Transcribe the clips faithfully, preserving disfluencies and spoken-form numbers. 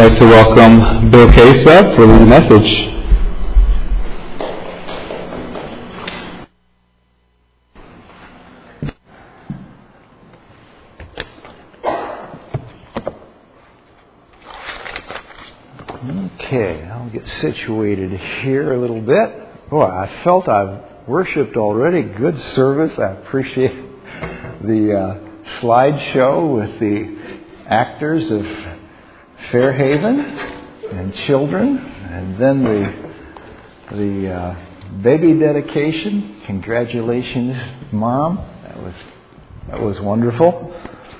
like to welcome Bill Case up for the message. Okay, I'll get situated here a little bit. Boy, I felt I've worshipped already. Good service. I appreciate the uh, slideshow with the actors of Fairhaven and children, and then the the uh, baby dedication. Congratulations, Mom. That was that was wonderful.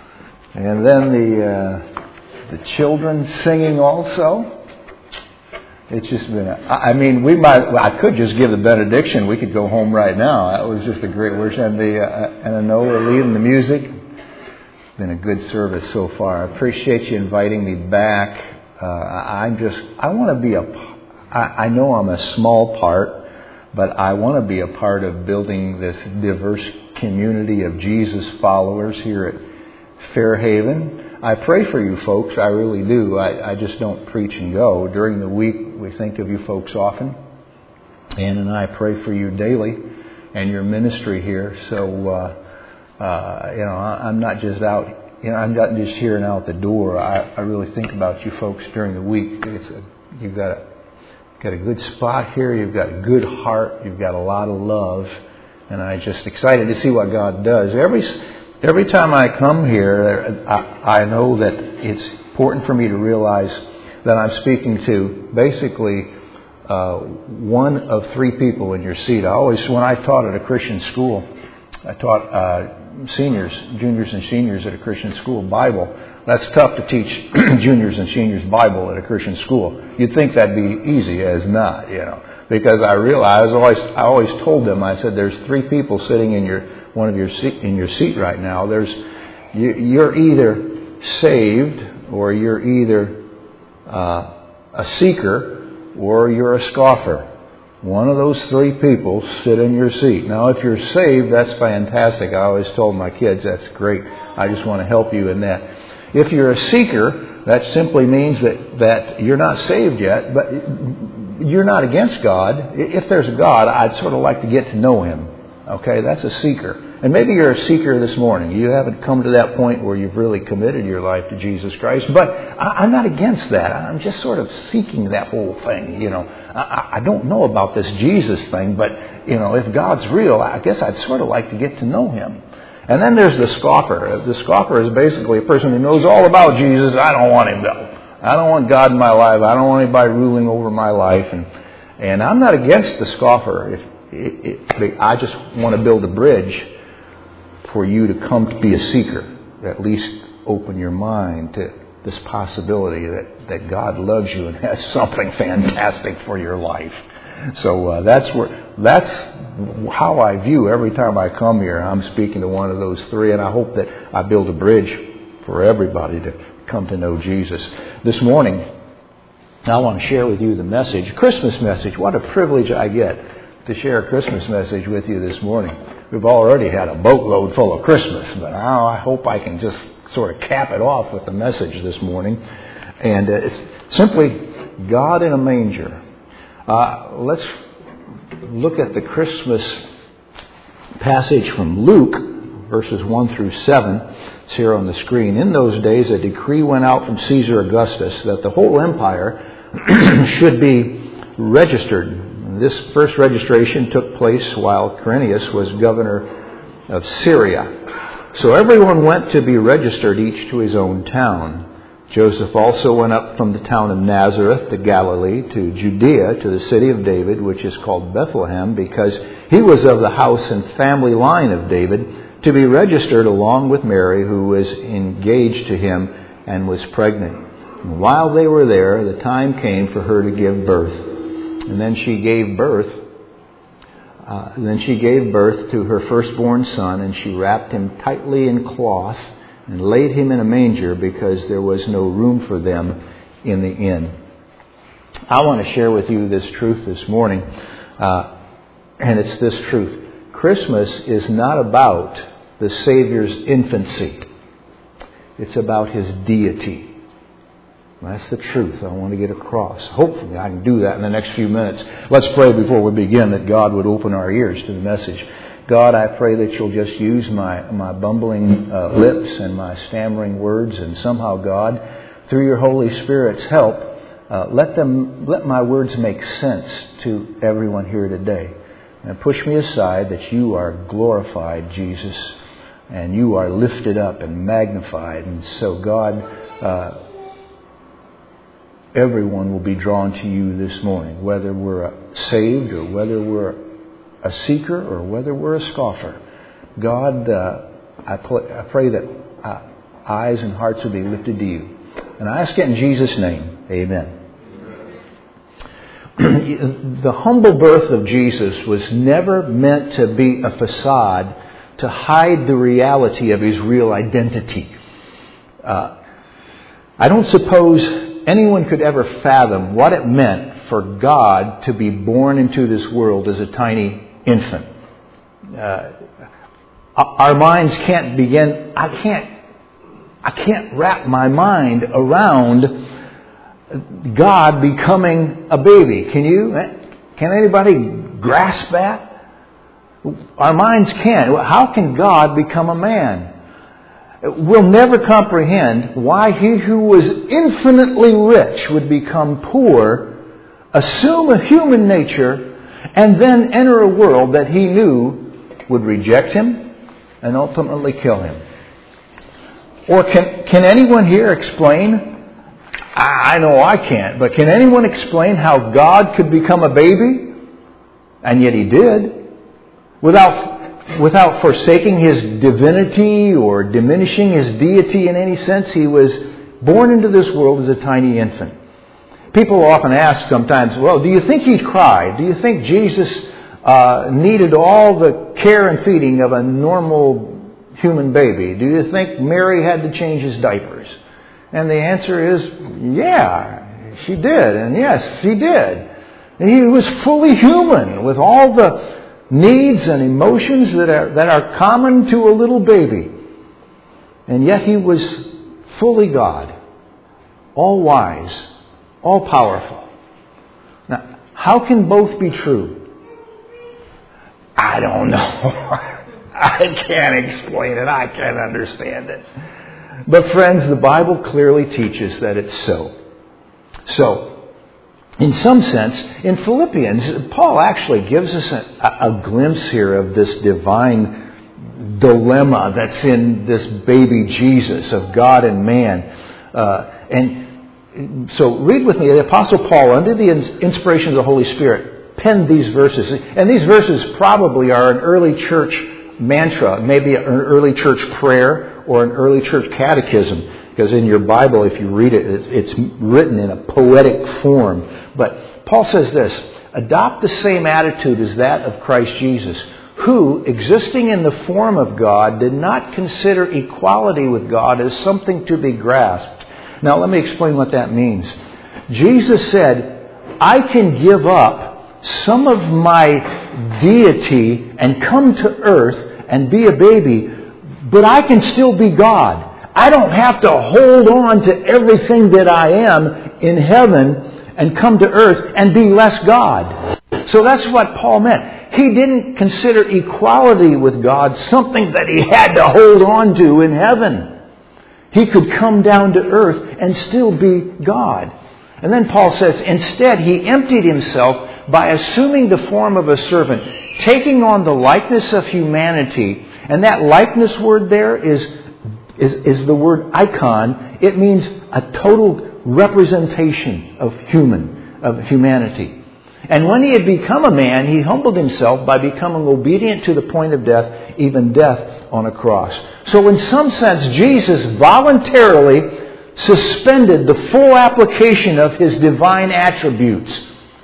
And then the uh, the children singing also. It's just been, a, I mean, we might, I could just give the benediction. We could go home right now. That was just a great worship. And the, uh, and Anola leading the music. It's been a good service so far. I appreciate you inviting me back. Uh, I'm just, I want to be a, I, I know I'm a small part, but I want to be a part of building this diverse community of Jesus followers here at Fairhaven. I pray for you folks, I really do. I, I just don't preach and go. During the week, we think of you folks often. Ann and I pray for you daily and your ministry here. So, uh, uh, you know, I, I'm not just out, you know, I'm not just here and out the door. I, I really think about you folks during the week. It's a, you've got a, got a good spot here. You've got a good heart. You've got a lot of love. And I'm just excited to see what God does. Every Every time I come here, I, I know that it's important for me to realize that I'm speaking to basically uh, one of three people in your seat. I always, when I taught at a Christian school, I taught uh, seniors, juniors and seniors at a Christian school Bible. That's tough to teach juniors and seniors Bible at a Christian school. You'd think that'd be easy, as not, you know, because I realized, I always, I always told them, I said, there's three people sitting in your one of your seat, in your seat right now. There's you, you're either saved, or you're either uh, a seeker, or you're a scoffer. One of those three people sit in your seat. Now, if you're saved, that's fantastic. I always told my kids that's great. I just want to help you in that. If you're a seeker, that simply means that that you're not saved yet, but you're not against God. If there's a God, I'd sort of like to get to know Him. Okay, that's a seeker. And maybe you're a seeker this morning. You haven't come to that point where you've really committed your life to Jesus Christ. But I'm not against that. I'm just sort of seeking that whole thing. You know, I, I don't know about this Jesus thing, but, you know, if God's real, I guess I'd sort of like to get to know Him. And then there's the scoffer. The scoffer is basically a person who knows all about Jesus. I don't want Him though. I don't want God in my life. I don't want anybody ruling over my life. And, and I'm not against the scoffer. If It, it, I just want to build a bridge for you to come to be a seeker. At least open your mind to this possibility that, that God loves you and has something fantastic for your life. So uh, that's where that's how I view every time I come here. I'm speaking to one of those three, and I hope that I build a bridge for everybody to come to know Jesus. This morning, I want to share with you the message, Christmas message. What a privilege I get to share a Christmas message with you this morning. We've already had a boatload full of Christmas, but now I hope I can just sort of cap it off with the message this morning. And uh, it's simply God in a manger. Uh, let's look at the Christmas passage from Luke, verses one through seven. It's here on the screen. In those days, a decree went out from Caesar Augustus that the whole empire should be registered. This first registration took place while Quirinius was governor of Syria. So everyone went to be registered, each to his own town. Joseph also went up from the town of Nazareth to Galilee, to Judea, to the city of David, which is called Bethlehem, because he was of the house and family line of David, to be registered along with Mary, who was engaged to him and was pregnant. And while they were there, the time came for her to give birth. And then she gave birth. Uh, and then she gave birth to her firstborn son, and she wrapped him tightly in cloth and laid him in a manger because there was no room for them in the inn. I want to share with you this truth this morning, uh, and it's this truth: Christmas is not about the Savior's infancy; it's about His deity. That's the truth I want to get across. Hopefully I can do that in the next few minutes. Let's pray before we begin that God would open our ears to the message. God, I pray that you'll just use my, my bumbling uh, lips and my stammering words, and somehow, God, through your Holy Spirit's help, uh, let them let my words make sense to everyone here today. And push me aside that you are glorified, Jesus, and you are lifted up and magnified. And so, God, uh, everyone will be drawn to you this morning, whether we're saved or whether we're a seeker or whether we're a scoffer. God, uh, I, pl- I pray that uh, eyes and hearts will be lifted to you. And I ask it in Jesus' name. Amen. The humble birth of Jesus was never meant to be a facade to hide the reality of his real identity. Uh, I don't suppose anyone could ever fathom what it meant for God to be born into this world as a tiny infant. Uh, our minds can't begin, I can't, I can't wrap my mind around God becoming a baby. Can you? Can anybody grasp that? Our minds can't. How can God become a man? We'll never comprehend why he who was infinitely rich would become poor, assume a human nature, and then enter a world that he knew would reject him and ultimately kill him. Or can, can anyone here explain? I know I can't, but can anyone explain how God could become a baby? And yet he did. Without, without forsaking his divinity or diminishing his deity in any sense, he was born into this world as a tiny infant. People often ask sometimes, well, do you think he cried? Do you think Jesus uh, needed all the care and feeding of a normal human baby? Do you think Mary had to change his diapers? And the answer is, yeah, she did. And yes, he did. And he was fully human with all the needs and emotions that are, that are common to a little baby. And yet he was fully God, all wise, all powerful. Now, how can both be true? I don't know. I can't explain it. I can't understand it. But friends, the Bible clearly teaches that it's so. So, in some sense, in Philippians, Paul actually gives us a, a glimpse here of this divine dilemma that's in this baby Jesus of God and man. Uh, and so read with me. The Apostle Paul, under the inspiration of the Holy Spirit, penned these verses. And these verses probably are an early church mantra, maybe an early church prayer or an early church catechism. Because in your Bible, if you read it, it's written in a poetic form. But Paul says this, adopt the same attitude as that of Christ Jesus, who, existing in the form of God, did not consider equality with God as something to be grasped. Now, let me explain what that means. Jesus said, I can give up some of my deity and come to earth and be a baby, but I can still be God. I don't have to hold on to everything that I am in heaven and come to earth and be less God. So that's what Paul meant. He didn't consider equality with God something that he had to hold on to in heaven. He could come down to earth and still be God. And then Paul says, instead, he emptied himself by assuming the form of a servant, taking on the likeness of humanity. And that likeness word there is, is, is the word icon. It means a total representation of human, of humanity. And when he had become a man, he humbled himself by becoming obedient to the point of death, even death on a cross. So in some sense, Jesus voluntarily suspended the full application of his divine attributes.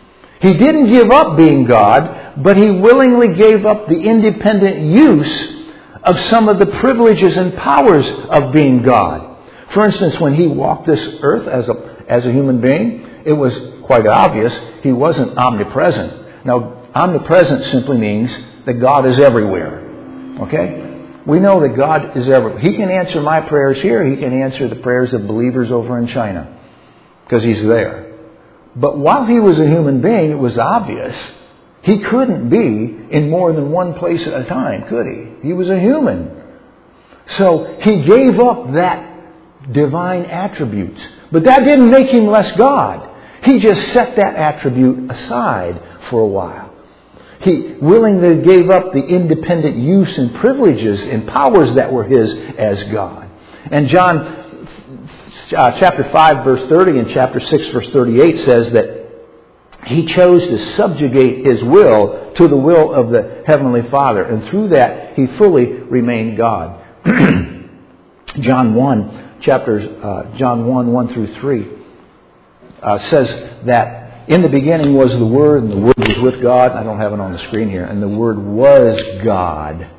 He didn't give up being God, but he willingly gave up the independent use of some of the privileges and powers of being God. For instance, when he walked this earth as a, as a human being, it was quite obvious he wasn't omnipresent. Now, omnipresent simply means that God is everywhere. Okay? We know that God is everywhere. He can answer my prayers here. He can answer the prayers of believers over in China. because He's there. But while He was a human being, it was obvious He couldn't be in more than one place at a time, could He? He was a human. So He gave up that divine attribute. But that didn't make Him less God. He just set that attribute aside for a while. He willingly gave up the independent use and privileges and powers that were His as God. And John uh, chapter five verse thirty and chapter six verse thirty-eight says that He chose to subjugate His will to the will of the Heavenly Father. And through that, He fully remained God. John one, chapters, uh, John one, one through three, uh, says that in the beginning was the Word, and the Word was with God. I don't have it on the screen here. And the Word was God.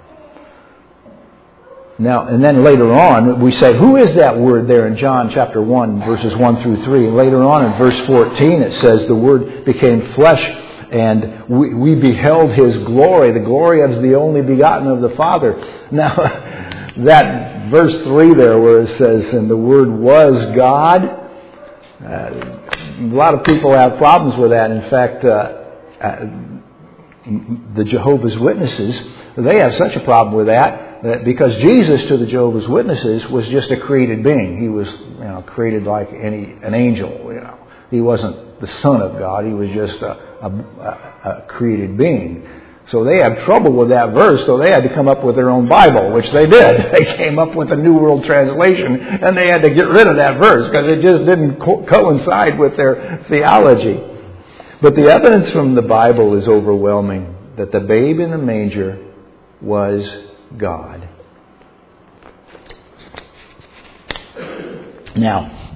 Now, and then later on, we say, who is that Word there in John chapter one, verses one through three? And later on in verse fourteen, it says, the Word became flesh, and we, we beheld His glory, the glory of the only begotten of the Father. Now, that verse three there where it says, and the Word was God, uh, a lot of people have problems with that. In fact, uh, uh, the Jehovah's Witnesses, they have such a problem with that, that because Jesus to the Jehovah's Witnesses was just a created being. He was, you know, created like any an angel. You know, He wasn't the Son of God. He was just a, a, a created being. So they have trouble with that verse, so they had to come up with their own Bible, which they did. They came up with a New World Translation, and they had to get rid of that verse because it just didn't co- coincide with their theology. But the evidence from the Bible is overwhelming that the babe in the manger was God. Now,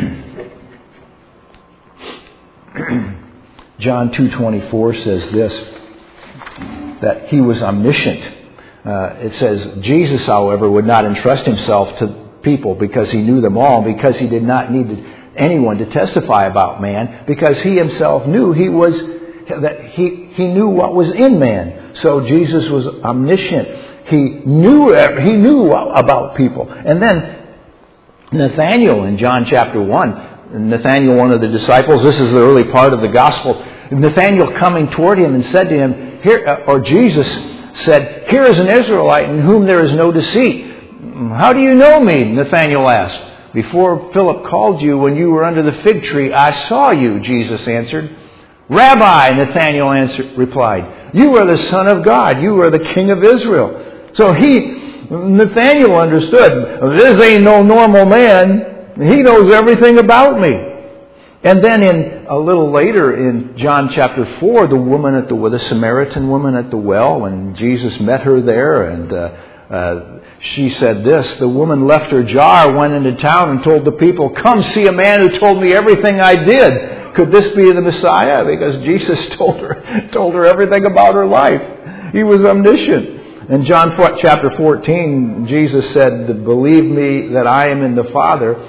John two twenty-four says this, that He was omniscient. Uh, it says, Jesus, however, would not entrust Himself to people because He knew them all, because He did not need anyone to testify about man, because He Himself knew He was that He He knew what was in man. So Jesus was omniscient. He knew He knew about people. And then Nathanael in John chapter one, Nathanael, one of the disciples, this is the early part of the gospel. Nathanael coming toward Him and said to Him, Here, or Jesus said, here is an Israelite in whom there is no deceit. How do you know me? Nathanael asked. Before Philip called you when you were under the fig tree, I saw you, Jesus answered. Rabbi, Nathanael answered, replied, you are the Son of God. You are the King of Israel. So he, Nathanael understood, this ain't no normal man. He knows everything about me. And then in a little later in John chapter four, the woman at the the Samaritan woman at the well, when Jesus met her there, and uh, uh, she said this, the woman left her jar, went into town and told the people, come see a man who told me everything I did. Could this be the Messiah? Because Jesus told her told her everything about her life. He was omniscient. In John chapter fourteen, Jesus said, believe me that I am in the Father,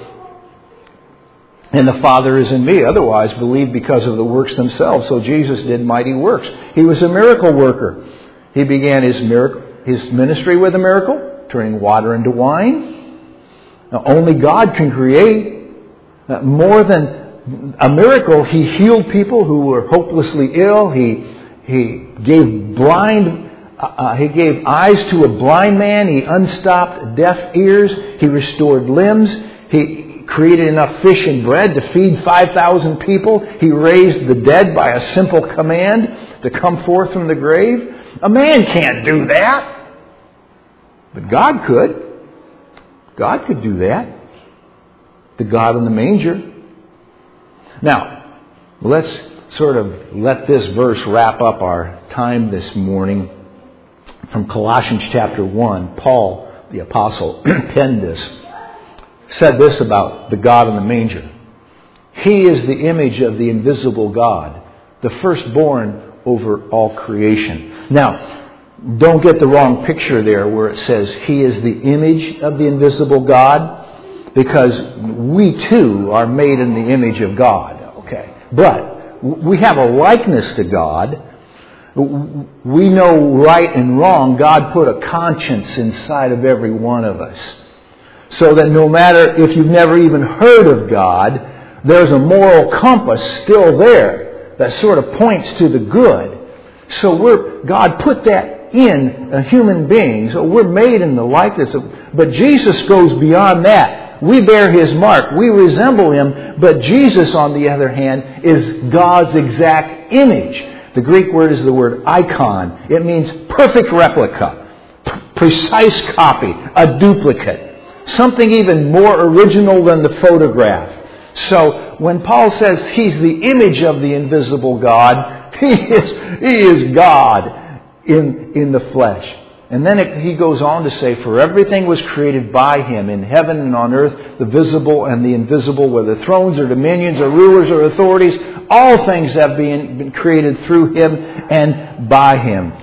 and the Father is in me. Otherwise, believe because of the works themselves. So Jesus did mighty works. He was a miracle worker. He began his miracle, his ministry with a miracle, turning water into wine. Now, only God can create. Uh, more than a miracle, He healed people who were hopelessly ill. He He gave blind. Uh, he gave eyes to a blind man. He unstopped deaf ears. He restored limbs. He created enough fish and bread to feed five thousand people. He raised the dead by a simple command to come forth from the grave. A man can't do that. But God could. God could do that. The God in the manger. Now, let's sort of let this verse wrap up our time this morning. From Colossians chapter one, Paul, the apostle, penned this. Said this about the God in the manger. He is the image of the invisible God, the firstborn over all creation. Now, don't get the wrong picture there where it says He is the image of the invisible God, because we too are made in the image of God. Okay, but we have a likeness to God. We know right and wrong. God put a conscience inside of every one of us. So that no matter if you've never even heard of God, there's a moral compass still there that sort of points to the good. So we're, God put that in a human being. So we're made in the likeness of, but Jesus goes beyond that. We bear His mark. We resemble Him. But Jesus, on the other hand, is God's exact image. The Greek word is the word icon. It means perfect replica, p- precise copy, a duplicate. Something even more original than the photograph. So when Paul says He's the image of the invisible God, He is, he is God in, in the flesh. And then it, he goes on to say, for everything was created by Him in heaven and on earth, the visible and the invisible, whether thrones or dominions or rulers or authorities, all things have been, been created through Him and by Him.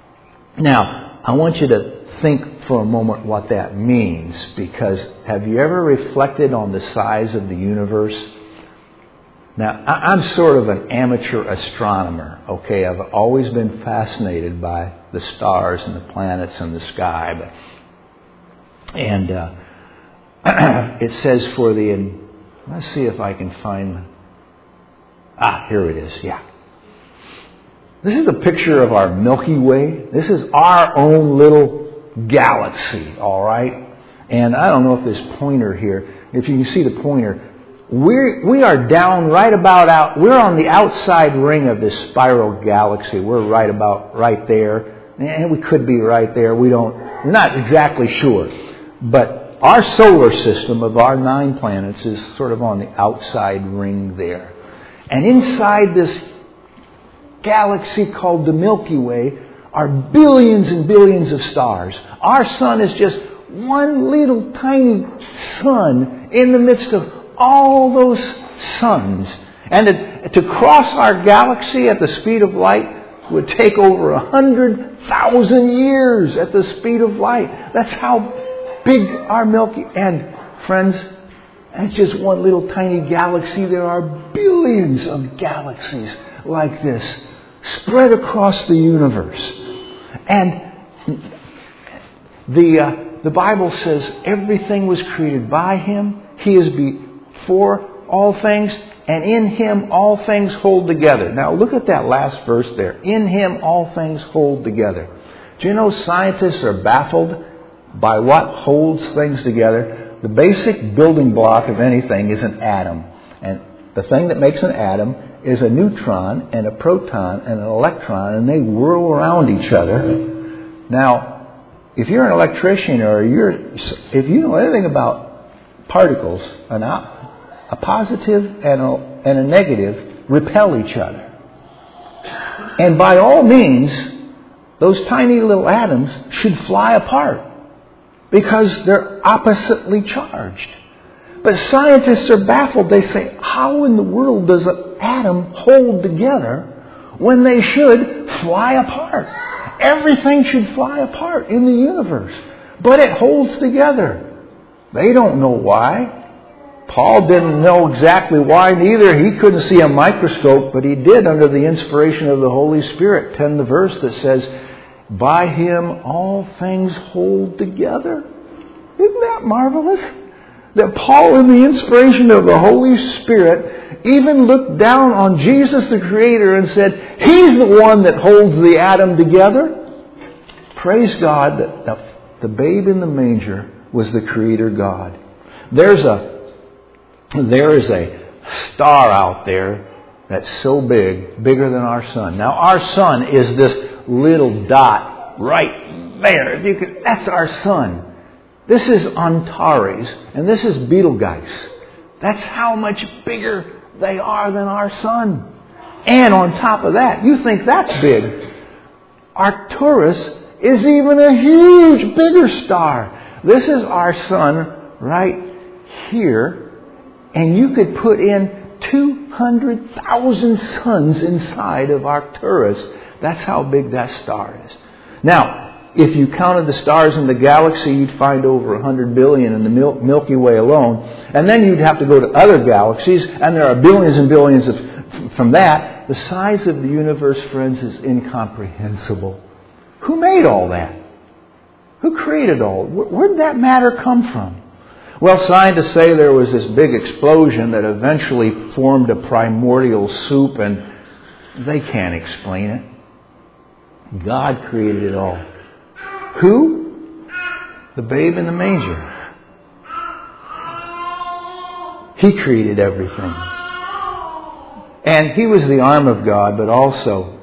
Now, I want you to think for a moment what that means, because have you ever reflected on the size of the universe? Now, I'm sort of an amateur astronomer, okay? I've always been fascinated by the stars and the planets and the sky. But, and uh, it says for the... Let's see if I can find... Ah, here it is, yeah. This is a picture of our Milky Way. This is our own little galaxy, all right? And I don't know if this pointer here, if you can see the pointer... We're, we are down right about out, we're on the outside ring of this spiral galaxy. We're right about right there. And we could be right there. We don't, we're not exactly sure. But our solar system of our nine planets is sort of on the outside ring there. And inside this galaxy called the Milky Way are billions and billions of stars. Our sun is just one little tiny sun in the midst of all those suns. And to, to cross our galaxy at the speed of light would take over a hundred thousand years at the speed of light. That's how big our Milky... And friends, that's just one little tiny galaxy. There are billions of galaxies like this spread across the universe. And the, uh, the Bible says everything was created by Him. He is be for all things, and in Him all things hold together. Now look at that last verse there. In Him all things hold together. Do you know scientists are baffled by what holds things together? The basic building block of anything is an atom. And the thing that makes an atom is a neutron and a proton and an electron, and they whirl around each other. Now, if you're an electrician or you're, if you know anything about particles, an A positive and a, and a negative repel each other. And by all means, those tiny little atoms should fly apart because they're oppositely charged. But scientists are baffled. They say, how in the world does an atom hold together when they should fly apart? Everything should fly apart in the universe. But it holds together. They don't know why. Paul didn't know exactly why neither. He couldn't see a microscope, but he did under the inspiration of the Holy Spirit. Pen the verse that says, by Him all things hold together. Isn't that marvelous? That Paul, in the inspiration of the Holy Spirit, even looked down on Jesus the Creator and said, He's the one that holds the atom together. Praise God that the babe in the manger was the Creator God. There's a There is a star out there that's so big, bigger than our sun. Now, our sun is this little dot right there. If you could, that's our sun. This is Antares, and this is Betelgeuse. That's how much bigger they are than our sun. And on top of that, you think that's big. Arcturus is even a huge, bigger star. This is our sun right here. And you could put in two hundred thousand suns inside of Arcturus. That's how big that star is. Now, if you counted the stars in the galaxy, you'd find over one hundred billion in the Milky Way alone. And then you'd have to go to other galaxies, and there are billions and billions of, from that. The size of the universe, friends, is incomprehensible. Who made all that? Who created all? Where did that matter come from? Well, scientists say there was this big explosion that eventually formed a primordial soup, and they can't explain it. God created it all. Who? The babe in the manger. He created everything. And He was the arm of God, but also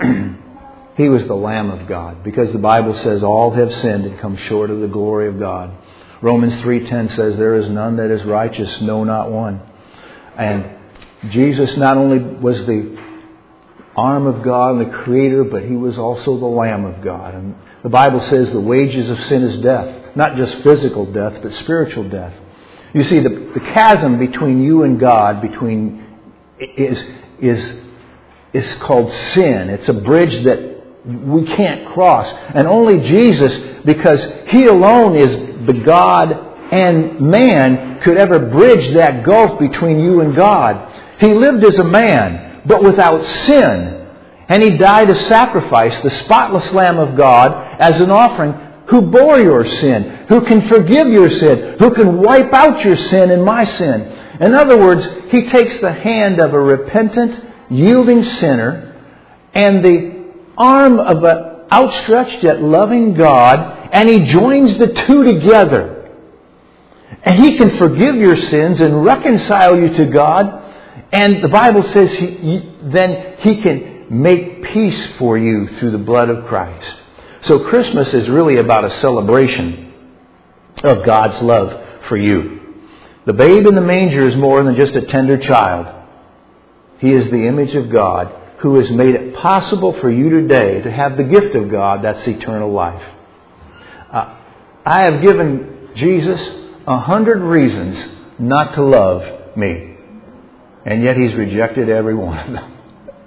He was the Lamb of God, because the Bible says all have sinned and come short of the glory of God. Romans three ten says there is none that is righteous, no, not one. And Jesus not only was the arm of God and the Creator, but He was also the Lamb of God. And the Bible says the wages of sin is death. Not just physical death, but spiritual death. You see, the, the chasm between you and God between is, is, is called sin. It's a bridge that we can't cross. And only Jesus, because He alone is the God and man, could ever bridge that gulf between you and God. He lived as a man, but without sin. And He died a sacrifice, the spotless Lamb of God, as an offering, who bore your sin, who can forgive your sin, who can wipe out your sin and my sin. In other words, He takes the hand of a repentant, yielding sinner and the arm of an outstretched yet loving God, and He joins the two together. And He can forgive your sins and reconcile you to God. And the Bible says he, then He can make peace for you through the blood of Christ. So Christmas is really about a celebration of God's love for you. The babe in the manger is more than just a tender child. He is the image of God, who has made it possible for you today to have the gift of God, that's eternal life. Uh, I have given Jesus a hundred reasons not to love me, and yet He's rejected every one of them.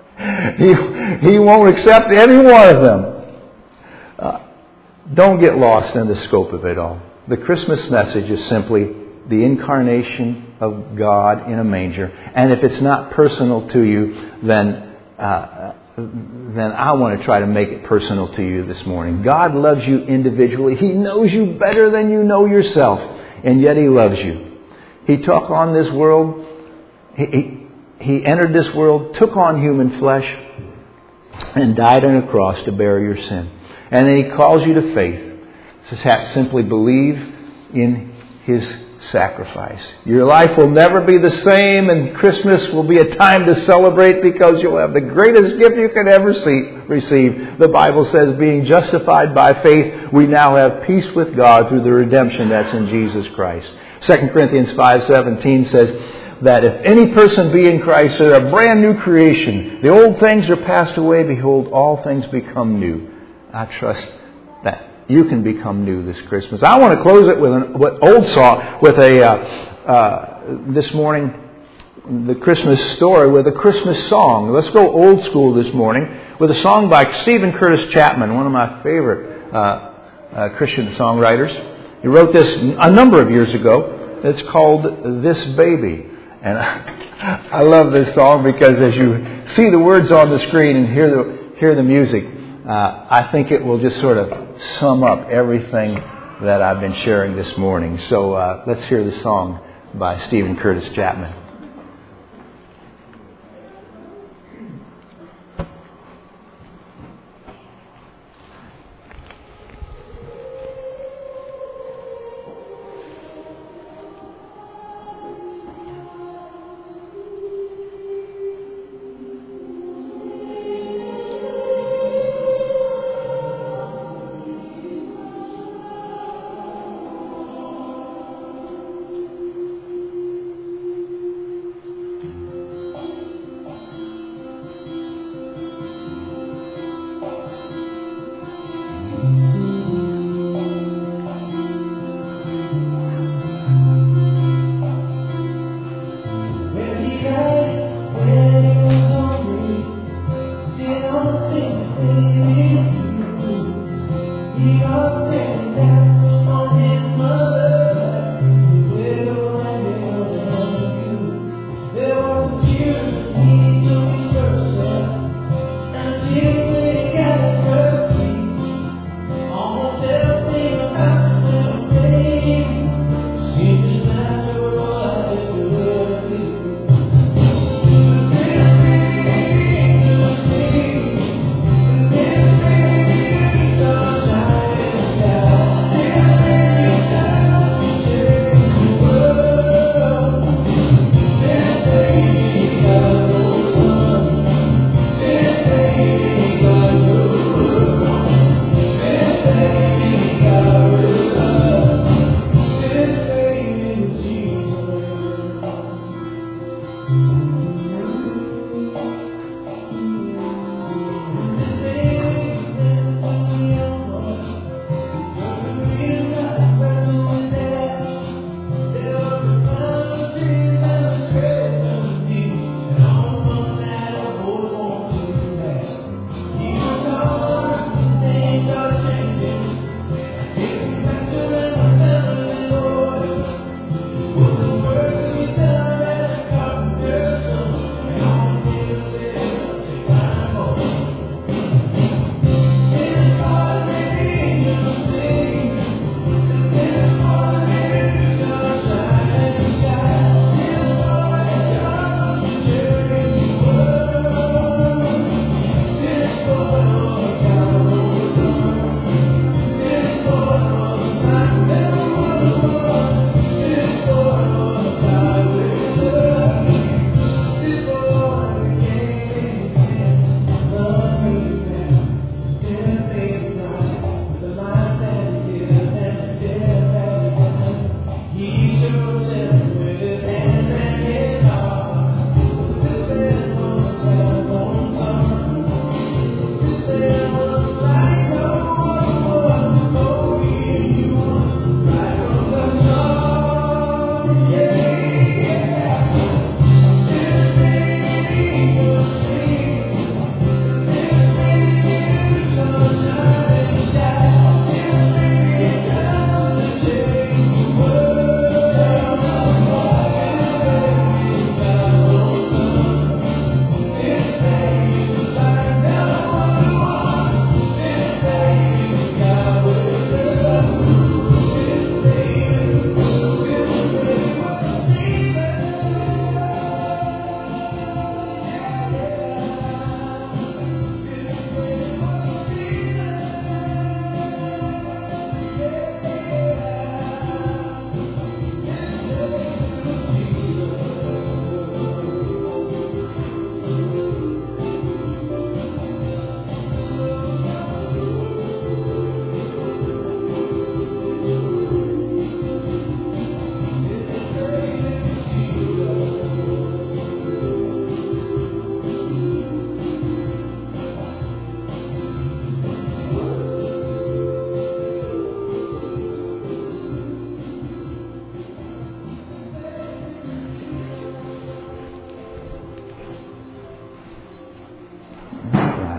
he, he won't accept any one of them. Uh, don't get lost in the scope of it all. The Christmas message is simply the incarnation of God in a manger. And if it's not personal to you, then uh, then I want to try to make it personal to you this morning. God loves you individually. He knows you better than you know yourself. And yet He loves you. He took on this world. He, he, he entered this world, took on human flesh, and died on a cross to bear your sin. And then He calls you to faith. Just simply believe in His sacrifice. Your life will never be the same, and Christmas will be a time to celebrate, because you'll have the greatest gift you could ever see, receive. The Bible says, being justified by faith, we now have peace with God through the redemption that's in Jesus Christ. Second Corinthians five seventeen says that if any person be in Christ, they're a brand new creation. The old things are passed away. Behold, all things become new. I trust that you can become new this Christmas. I want to close it with an with old song, with a uh, uh, this morning, the Christmas story with a Christmas song. Let's go old school this morning with a song by Stephen Curtis Chapman, one of my favorite uh, uh, Christian songwriters. He wrote this a number of years ago. It's called "This Baby," and I, I love this song because as you see the words on the screen and hear the hear the music, Uh, I think it will just sort of sum up everything that I've been sharing this morning. So uh, let's hear the song by Stephen Curtis Chapman.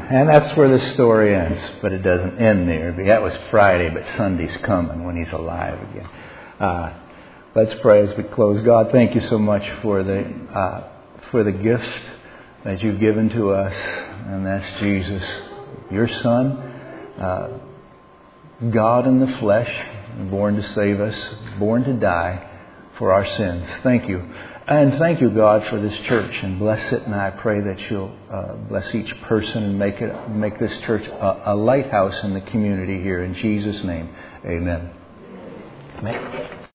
And that's where the story ends, but it doesn't end there. That was Friday, but Sunday's coming when he's alive again. Uh, let's pray as we close. God, thank you so much for the uh, for the gift that you've given to us, and that's Jesus, your Son, uh, God in the flesh, born to save us, born to die for our sins. Thank you. And thank you, God, for this church, and bless it. And I pray that you'll uh, bless each person and make it make this church a, a lighthouse in the community here. In Jesus' name, amen. Amen.